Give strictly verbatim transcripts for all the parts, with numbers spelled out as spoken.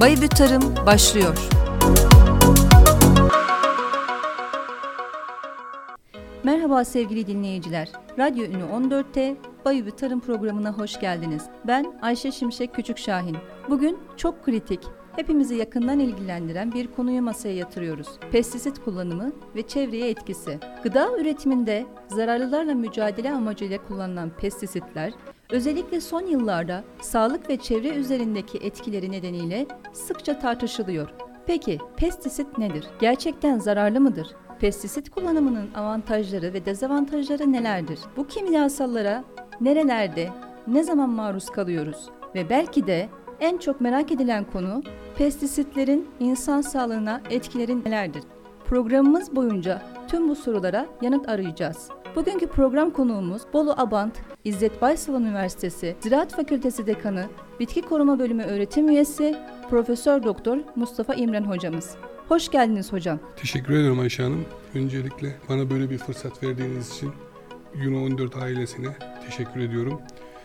Bayı Tarım başlıyor. Merhaba sevgili dinleyiciler. Radyo Ünü on dörtte Bayı Tarım programına hoş geldiniz. Ben Ayşe Şimşek Küçükşahin. Bugün çok kritik, hepimizi yakından ilgilendiren bir konuyu masaya yatırıyoruz. Pestisit kullanımı ve çevreye etkisi. Gıda üretiminde zararlılarla mücadele amacıyla kullanılan pestisitler, özellikle son yıllarda sağlık ve çevre üzerindeki etkileri nedeniyle sıkça tartışılıyor. Peki pestisit nedir? Gerçekten zararlı mıdır? Pestisit kullanımının avantajları ve dezavantajları nelerdir? Bu kimyasallara nerelerde, ne zaman maruz kalıyoruz? Ve belki de en çok merak edilen konu pestisitlerin insan sağlığına etkileri nelerdir? Programımız boyunca tüm bu sorulara yanıt arayacağız. Bugünkü program konuğumuz Bolu Abant İzzet Baysal Üniversitesi Ziraat Fakültesi Dekanı, Bitki Koruma Bölümü Öğretim Üyesi Profesör Doktor Mustafa İmren hocamız. Hoş geldiniz hocam. Teşekkür ederim Ayşe Hanım. Öncelikle bana böyle bir fırsat verdiğiniz için Ünü on dört ailesine teşekkür ediyorum.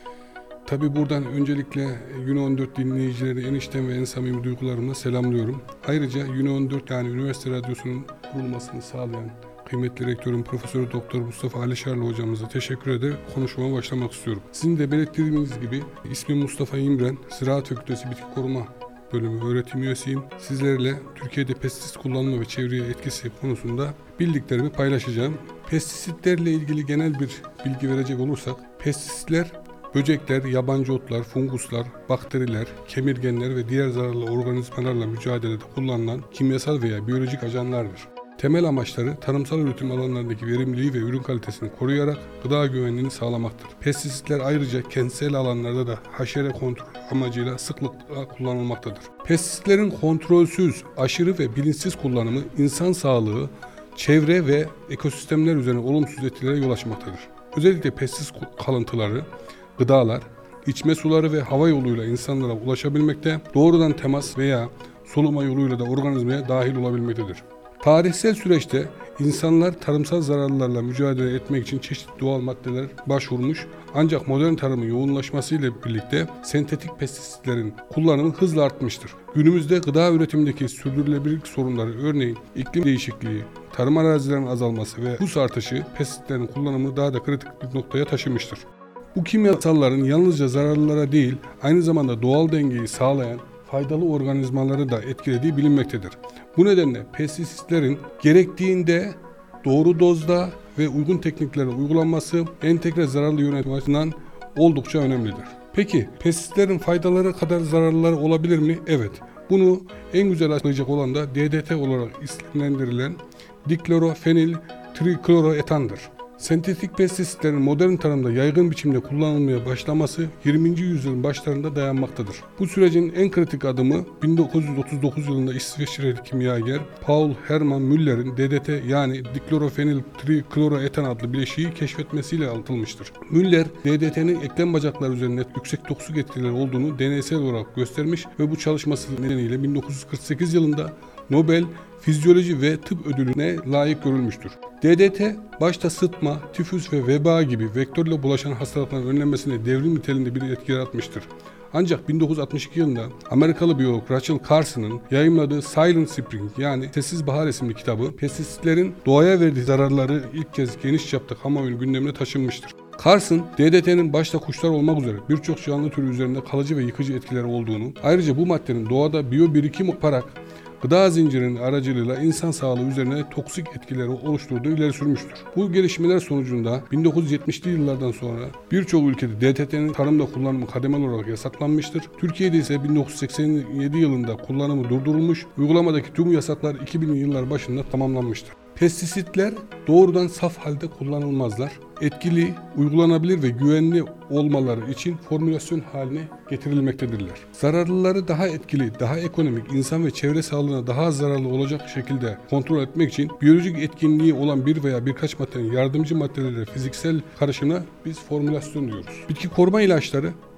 Tabii buradan öncelikle Ünü on dört dinleyicileri en içten ve en samimi duygularımla selamlıyorum. Ayrıca Ünü on dört yani Üniversite Radyosu'nun kurulmasını sağlayan kıymetli rektörüm Profesör Doktor Mustafa Alişarlı hocamıza teşekkür ederek konuşmama başlamak istiyorum. Sizin de belirttiğiniz gibi ismim Mustafa İmren, Ziraat Fakültesi Bitki Koruma Bölümü öğretim üyesiyim. Sizlerle Türkiye'de pestisit kullanımı ve çevreye etkisi konusunda bildiklerimi paylaşacağım. Pestisitlerle ilgili genel bir bilgi verecek olursak, pestisitler böcekler, yabancı otlar, funguslar, bakteriler, kemirgenler ve diğer zararlı organizmalarla mücadelede kullanılan kimyasal veya biyolojik ajanlardır. Temel amaçları tarımsal üretim alanlarındaki verimliliği ve ürün kalitesini koruyarak gıda güvenliğini sağlamaktır. Pestisitler ayrıca kentsel alanlarda da haşere kontrol amacıyla sıklıkla kullanılmaktadır. Pestisitlerin kontrolsüz, aşırı ve bilinçsiz kullanımı insan sağlığı, çevre ve ekosistemler üzerine olumsuz etkilere yol açmaktadır. Özellikle pestisit kalıntıları, gıdalar, içme suları ve hava yoluyla insanlara ulaşabilmekte, doğrudan temas veya soluma yoluyla da organizmaya dahil olabilmektedir. Tarihsel süreçte insanlar tarımsal zararlarla mücadele etmek için çeşitli doğal maddeler başvurmuş, ancak modern tarımın yoğunlaşmasıyla birlikte sentetik pestisitlerin kullanımı hızla artmıştır. Günümüzde gıda üretimindeki sürdürülebilirlik sorunları, örneğin iklim değişikliği, tarım arazilerinin azalması ve nüfus artışı pestisitlerin kullanımını daha da kritik bir noktaya taşımıştır. Bu kimyasalların yalnızca zararlılara değil, aynı zamanda doğal dengeyi sağlayan faydalı organizmaları da etkilediği bilinmektedir. Bu nedenle pestisitlerin gerektiğinde doğru dozda ve uygun tekniklerle uygulanması entegre zararlı yönetim açısından oldukça önemlidir. Peki pestisitlerin faydaları kadar zararlıları olabilir mi? Evet. Bunu en güzel açıklayacak olan da D D T olarak isimlendirilen diklorofenil trikloroetandır. Sentetik pestisitlerin modern tarımda yaygın biçimde kullanılmaya başlaması yirminci yüzyılın başlarında dayanmaktadır. Bu sürecin en kritik adımı bin dokuz yüz otuz dokuz yılında İsviçreli kimyager Paul Hermann Müller'in D D T yani diklorofenil trikloroetan adlı bileşiği keşfetmesiyle atılmıştır. Müller, D D T'nin eklem bacakları üzerinde yüksek toksik etkileri olduğunu deneysel olarak göstermiş ve bu çalışması nedeniyle bin dokuz yüz kırk sekiz yılında Nobel Fizyoloji ve Tıp ödülüne layık görülmüştür. D D T, başta sıtma, tifüs ve veba gibi vektörle bulaşan hastalıkların önlenmesine devrim niteliğinde bir etki yaratmıştır. Ancak bin dokuz yüz altmış iki yılında Amerikalı biyolog Rachel Carson'ın yayımladığı Silent Spring yani Sessiz Bahar isimli kitabı, pestisitlerin doğaya verdiği zararları ilk kez geniş çapta kamuoyunun gündemine taşınmıştır. Carson, D D T'nin başta kuşlar olmak üzere birçok canlı türü üzerinde kalıcı ve yıkıcı etkileri olduğunu, ayrıca bu maddenin doğada biyobirikim yaparak gıda zincirinin aracılığıyla insan sağlığı üzerine toksik etkileri oluşturduğu ileri sürmüştür. Bu gelişmeler sonucunda bin dokuz yüz yetmişli yıllardan sonra birçok ülkede D D T'nin tarımda kullanımı kademeli olarak yasaklanmıştır. Türkiye'de ise bin dokuz yüz seksen yedi yılında kullanımı durdurulmuş, uygulamadaki tüm yasaklar iki binli yıllar başında tamamlanmıştır. Pestisitler doğrudan saf halde kullanılmazlar. Etkili, uygulanabilir ve güvenli olmaları için formülasyon haline getirilmektedirler. Zararlıları daha etkili, daha ekonomik, insan ve çevre sağlığına daha az zararlı olacak şekilde kontrol etmek için biyolojik etkinliği olan bir veya birkaç maddenin yardımcı maddelerle fiziksel karışımına biz formülasyon diyoruz. Bitki koruma ilaçları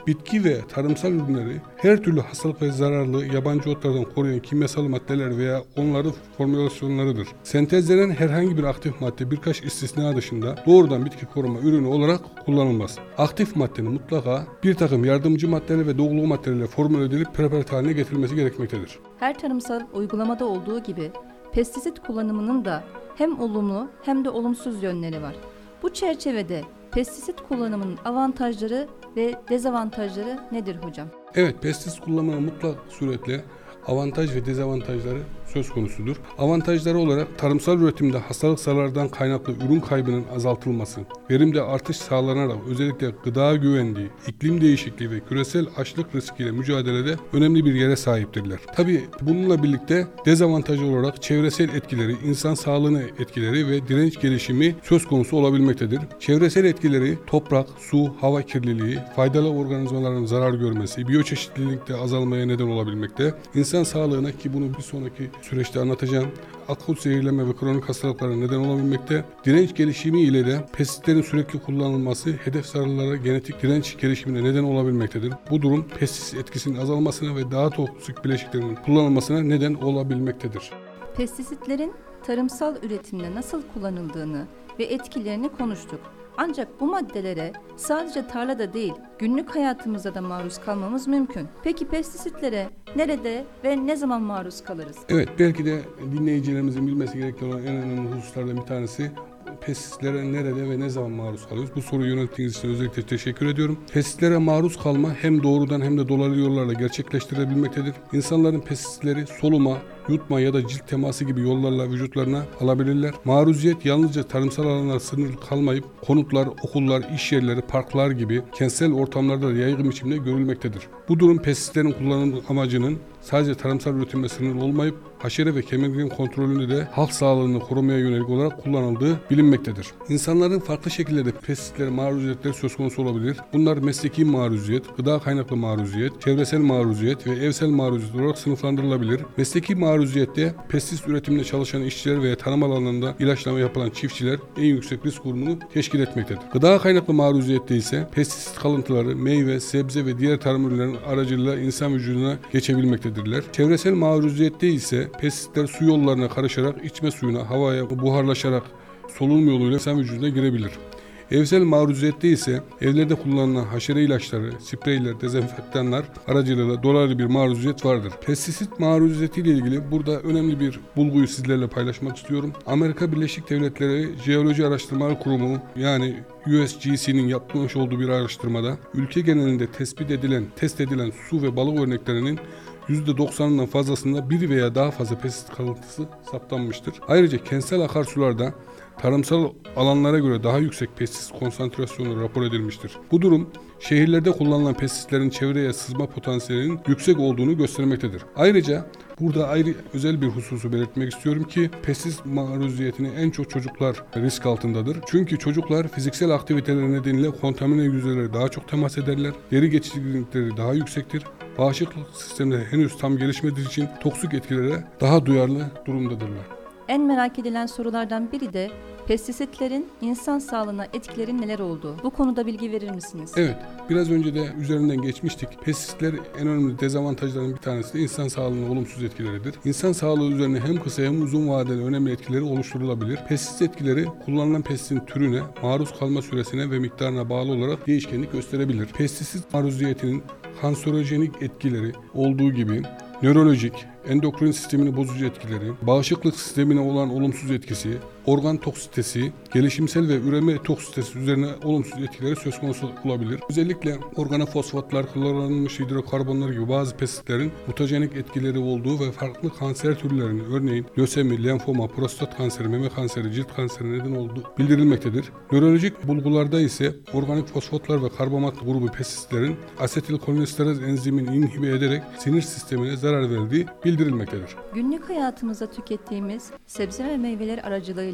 bitki ve tarımsal ürünleri her türlü hastalık ve zararlı yabancı otlardan koruyan kimyasal maddeler veya onların formülasyonlarıdır. Sentezlenen herhangi bir aktif madde birkaç istisna dışında doğrudan bitki koruma ürünü olarak kullanılmaz. Aktif maddenin mutlaka bir takım yardımcı maddeler ve dolgu maddelerle formüle edilip preparat haline getirilmesi gerekmektedir. Her tarımsal uygulamada olduğu gibi pestisit kullanımının da hem olumlu hem de olumsuz yönleri var. Bu çerçevede pestisit kullanımının avantajları ve dezavantajları nedir hocam? Evet, pestisit kullanımının mutlak suretle avantaj ve dezavantajları söz konusudur. Avantajları olarak tarımsal üretimde hastalık zararlardan kaynaklı ürün kaybının azaltılması, verimde artış sağlanarak özellikle gıda güvenliği, iklim değişikliği ve küresel açlık riskiyle mücadelede önemli bir yere sahiptirler. Tabii bununla birlikte dezavantajı olarak çevresel etkileri, insan sağlığına etkileri ve direnç gelişimi söz konusu olabilmektedir. Çevresel etkileri toprak, su, hava kirliliği, faydalı organizmaların zarar görmesi, biyoçeşitlilikte azalmaya neden olabilmekte. İnsan sağlığına, ki bunu bir sonraki süreçte anlatacağım, akut zehirlenme ve kronik hastalıklara neden olabilmekte. Direnç gelişimi ile de pestisitlerin sürekli kullanılması hedef zararlara genetik direnç gelişimine neden olabilmektedir. Bu durum pestisit etkisinin azalmasına ve daha toksik bileşiklerin kullanılmasına neden olabilmektedir. Pestisitlerin tarımsal üretimde nasıl kullanıldığını ve etkilerini konuştuk. Ancak bu maddelere sadece tarlada değil, günlük hayatımızda da maruz kalmamız mümkün. Peki pestisitlere nerede ve ne zaman maruz kalırız? Evet, belki de dinleyicilerimizin bilmesi gereken olan en önemli hususlardan bir tanesi pestisitlere nerede ve ne zaman maruz kalıyoruz? Bu soruyu yönelttiğiniz için özellikle teşekkür ediyorum. Pestisitlere maruz kalma hem doğrudan hem de dolaylı yollarla gerçekleştirilebilmektedir. İnsanların pestisitleri soluma, yutma ya da cilt teması gibi yollarla vücutlarına alabilirler. Maruziyet yalnızca tarımsal alanlar sınırlı kalmayıp konutlar, okullar, iş yerleri, parklar gibi kentsel ortamlarda da yaygın biçimde görülmektedir. Bu durum pestisitlerin kullanım amacının sadece tarımsal üretimle sınırlı olmayıp haşere ve kemirgen kontrolünde de halk sağlığını korumaya yönelik olarak kullanıldığı bilinmektedir. İnsanların farklı şekillerde pestisitleri maruziyetleri söz konusu olabilir. Bunlar mesleki maruziyet, gıda kaynaklı maruziyet, çevresel maruziyet ve evsel maruziyet olarak sınıflandırılabilir. Mesleki maruziyette pestisit üretiminde çalışan işçiler veya tarım alanlarında ilaçlama yapılan çiftçiler en yüksek risk grubunu teşkil etmektedir. Gıda kaynaklı maruziyette ise pestisit kalıntıları meyve, sebze ve diğer tarım ürünlerinin aracılığıyla insan vücuduna geçebilmektedirler. Çevresel maruziyette ise pestisitler su yollarına karışarak içme suyuna, havaya buharlaşarak solunum yoluyla insan vücuduna girebilir. Evsel maruziyette ise evlerde kullanılan haşere ilaçları, spreyler, dezenfektanlar aracılığıyla dolaylı bir maruziyet vardır. Pestisit maruziyeti ile ilgili burada önemli bir bulguyu sizlerle paylaşmak istiyorum. Amerika Birleşik Devletleri Jeoloji Araştırmaları Kurumu, yani U S G C'nin yapmış olduğu bir araştırmada ülke genelinde tespit edilen, test edilen su ve balık örneklerinin yüzde doksanından fazlasında bir veya daha fazla pestisit kalıntısı saptanmıştır. Ayrıca kentsel akarsularda tarımsal alanlara göre daha yüksek pestisit konsantrasyonu rapor edilmiştir. Bu durum şehirlerde kullanılan pestisitlerin çevreye sızma potansiyelinin yüksek olduğunu göstermektedir. Ayrıca burada ayrı özel bir hususu belirtmek istiyorum ki pestisit maruziyetini en çok çocuklar risk altındadır. Çünkü çocuklar fiziksel aktiviteler nedeniyle kontamine yüzeylere daha çok temas ederler. Deri geçicilikleri daha yüksektir. Bağışıklık sistemleri henüz tam gelişmediği için toksik etkilere daha duyarlı durumdadırlar. En merak edilen sorulardan biri de pestisitlerin insan sağlığına etkileri neler olduğu. Bu konuda bilgi verir misiniz? Evet, biraz önce de üzerinden geçmiştik. Pestisitler en önemli dezavantajlarının bir tanesi de insan sağlığına olumsuz etkileridir. İnsan sağlığı üzerine hem kısa hem uzun vadeli önemli etkileri oluşturulabilir. Pestisit etkileri kullanılan pestisitin türüne, maruz kalma süresine ve miktarına bağlı olarak değişkenlik gösterebilir. Pestisit maruziyetinin kanserojenik etkileri olduğu gibi nörolojik, endokrin sistemini bozucu etkileri, bağışıklık sistemine olan olumsuz etkisi, organ toksitesi, gelişimsel ve üreme toksitesi üzerine olumsuz etkileri söz konusu olabilir. Özellikle organofosfatlar, klorlanmış hidrokarbonlar gibi bazı pestisitlerin mutajenik etkileri olduğu ve farklı kanser türlerinin, örneğin lösemi, lenfoma, prostat kanseri, meme kanseri, cilt kanseri neden olduğu bildirilmektedir. Nörolojik bulgularda ise organik fosfatlar ve karbomat grubu pestisitlerin asetilkolinesteraz enzimini inhibe ederek sinir sistemine zarar verdiği bildirilmektedir. Günlük hayatımızda tükettiğimiz sebze ve meyveler aracılığıyla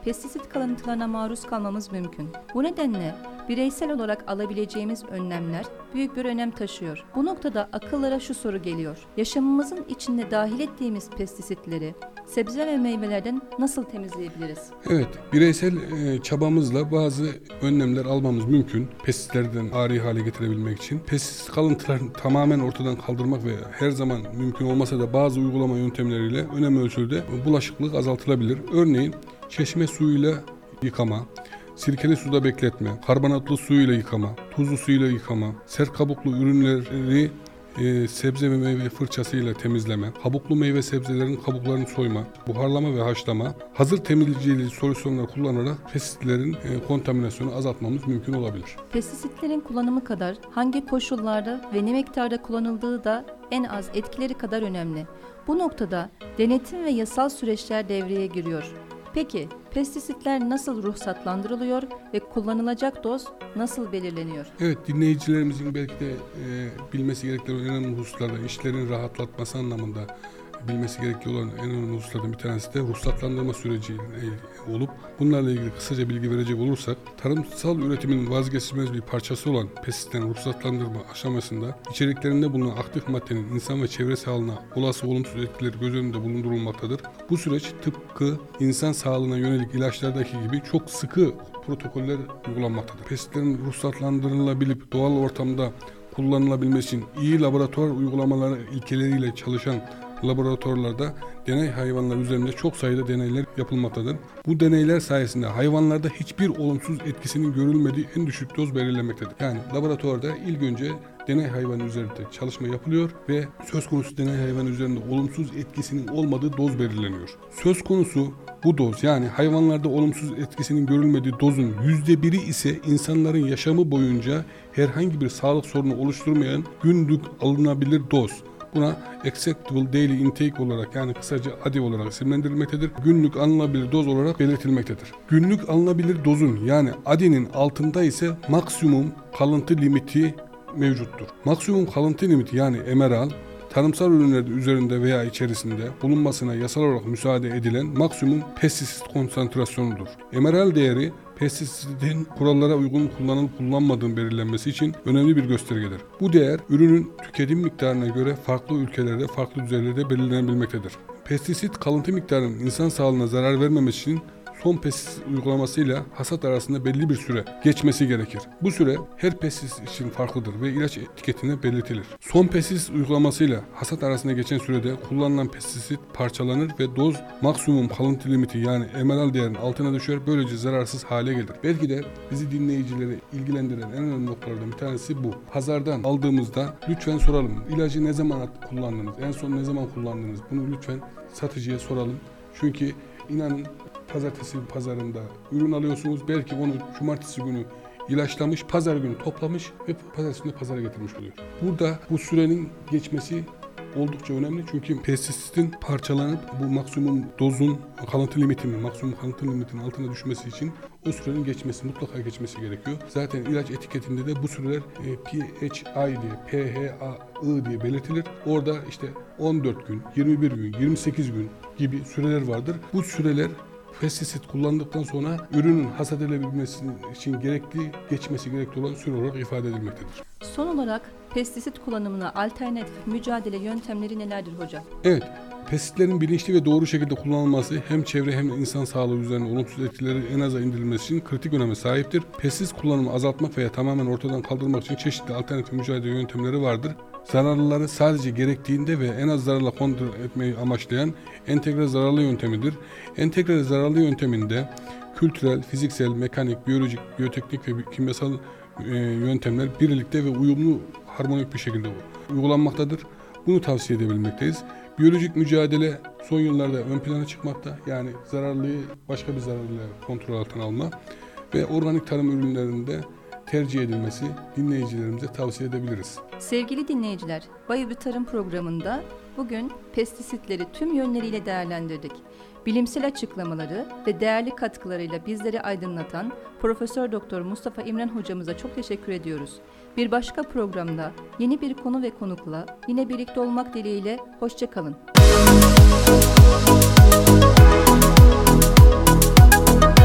pestisit kalıntılarına maruz kalmamız mümkün. Bu nedenle bireysel olarak alabileceğimiz önlemler büyük bir önem taşıyor. Bu noktada akıllara şu soru geliyor. Yaşamımızın içinde dahil ettiğimiz pestisitleri sebze ve meyvelerden nasıl temizleyebiliriz? Evet, bireysel e, çabamızla bazı önlemler almamız mümkün. Pestisitlerden ari hale getirebilmek için. Pestisit kalıntılarını tamamen ortadan kaldırmak ve her zaman mümkün olmasa da bazı uygulama yöntemleriyle önemli ölçüde bulaşıklık azaltılabilir. Örneğin çeşme suyuyla yıkama, sirkeli suda bekletme, karbonatlı suyla yıkama, tuzlu suyla yıkama, sert kabuklu ürünleri e, sebze ve meyve fırçasıyla temizleme, kabuklu meyve sebzelerin kabuklarını soyma, buharlama ve haşlama, hazır temizleyici solüsyonlar kullanarak pestisitlerin e, kontaminasyonu azaltmamız mümkün olabilir. Pestisitlerin kullanımı kadar hangi koşullarda ve ne miktarda kullanıldığı da en az etkileri kadar önemli. Bu noktada denetim ve yasal süreçler devreye giriyor. Peki pestisitler nasıl ruhsatlandırılıyor ve kullanılacak doz nasıl belirleniyor? Evet, dinleyicilerimizin belki de e, bilmesi gerektiği önemli hususlarda, işlerin rahatlatması anlamında bilmesi gerektiği olan en önemli hususlardan bir tanesi de ruhsatlandırma süreci olup bunlarla ilgili kısaca bilgi verecek olursak, tarımsal üretimin vazgeçilmez bir parçası olan pestisitlerin ruhsatlandırma aşamasında içeriklerinde bulunan aktif maddenin insan ve çevre sağlığına olası olumsuz etkileri göz önünde bulundurulmaktadır. Bu süreç tıpkı insan sağlığına yönelik ilaçlardaki gibi çok sıkı protokoller uygulanmaktadır. Pestisitlerin ruhsatlandırılabilip doğal ortamda kullanılabilmesi için iyi laboratuvar uygulamaları ilkeleriyle çalışan laboratuvarlarda deney hayvanlar üzerinde çok sayıda deneyler yapılmaktadır. Bu deneyler sayesinde hayvanlarda hiçbir olumsuz etkisinin görülmediği en düşük doz belirlenmektedir. Yani laboratuvarda ilk önce deney hayvanı üzerinde çalışma yapılıyor ve söz konusu deney hayvanı üzerinde olumsuz etkisinin olmadığı doz belirleniyor. Söz konusu bu doz, yani hayvanlarda olumsuz etkisinin görülmediği dozun yüzde biri ise insanların yaşamı boyunca herhangi bir sağlık sorunu oluşturmayan günlük alınabilir doz. Buna acceptable daily intake olarak, yani kısaca A D I olarak isimlendirilmektedir. Günlük alınabilir doz olarak belirtilmektedir. Günlük alınabilir dozun, yani A D I'nin altında ise maksimum kalıntı limiti mevcuttur. Maksimum kalıntı limiti, yani M R L, tarımsal ürünlerin üzerinde veya içerisinde bulunmasına yasal olarak müsaade edilen maksimum pestisit konsantrasyonudur. M R L değeri pestisitin kurallara uygun kullanılıp kullanmadığının belirlenmesi için önemli bir göstergedir. Bu değer ürünün tüketim miktarına göre farklı ülkelerde farklı düzeylerde belirlenebilmektedir. Pestisit kalıntı miktarının insan sağlığına zarar vermemesi için son pestisit uygulamasıyla hasat arasında belli bir süre geçmesi gerekir. Bu süre her pestisit için farklıdır ve ilaç etiketinde belirtilir. Son pestisit uygulamasıyla hasat arasında geçen sürede kullanılan pestisit parçalanır ve doz maksimum kalıntı limiti, yani M R L değerinin altına düşer, böylece zararsız hale gelir. Belki de bizi dinleyicileri ilgilendiren en önemli noktalardan bir tanesi bu. Pazardan aldığımızda lütfen soralım. İlacı ne zaman kullandınız? En son ne zaman kullandınız? Bunu lütfen satıcıya soralım. Çünkü inanın, pazartesi pazarında ürün alıyorsunuz. Belki onu cumartesi günü ilaçlamış, pazar günü toplamış ve pazartesi günü pazara getirmiş oluyor. Burada bu sürenin geçmesi oldukça önemli. Çünkü pestisitin parçalanıp bu maksimum dozun kalıntı limitinin, maksimum kalıntı limitinin altına düşmesi için o sürenin geçmesi, mutlaka geçmesi gerekiyor. Zaten ilaç etiketinde de bu süreler e, P H I diye, P H A I diye belirtilir. Orada işte on dört gün, yirmi bir gün, yirmi sekiz gün gibi süreler vardır. Bu süreler pestisit kullandıktan sonra ürünün hasat edilebilmesi için gerekli, geçmesi gerekli olan süre olarak ifade edilmektedir. Son olarak pestisit kullanımına alternatif mücadele yöntemleri nelerdir hocam? Evet, pestisitlerin bilinçli ve doğru şekilde kullanılması hem çevre hem de insan sağlığı üzerine olumsuz etkileri en aza indirilmesi için kritik öneme sahiptir. Pestisit kullanımı azaltmak veya tamamen ortadan kaldırmak için çeşitli alternatif mücadele yöntemleri vardır. Zararlıları sadece gerektiğinde ve en az zararla kontrol etmeyi amaçlayan entegre zararlı yöntemidir. Entegre zararlı yönteminde kültürel, fiziksel, mekanik, biyolojik, biyoteknik ve kimyasal e, yöntemler birlikte ve uyumlu, harmonik bir şekilde uygulanmaktadır. Bunu tavsiye edebilmekteyiz. Biyolojik mücadele son yıllarda ön plana çıkmakta. Yani zararlıyı başka bir zararlıyla kontrol altına alma ve organik tarım ürünlerinde tercih edilmesi dinleyicilerimize tavsiye edebiliriz. Sevgili dinleyiciler, Bayıbı Tarım programında bugün pestisitleri tüm yönleriyle değerlendirdik. Bilimsel açıklamaları ve değerli katkılarıyla bizleri aydınlatan Profesör Doktor Mustafa İmren hocamıza çok teşekkür ediyoruz. Bir başka programda yeni bir konu ve konukla yine birlikte olmak dileğiyle hoşça kalın.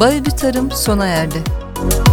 Bayübü Tarım sona erdi.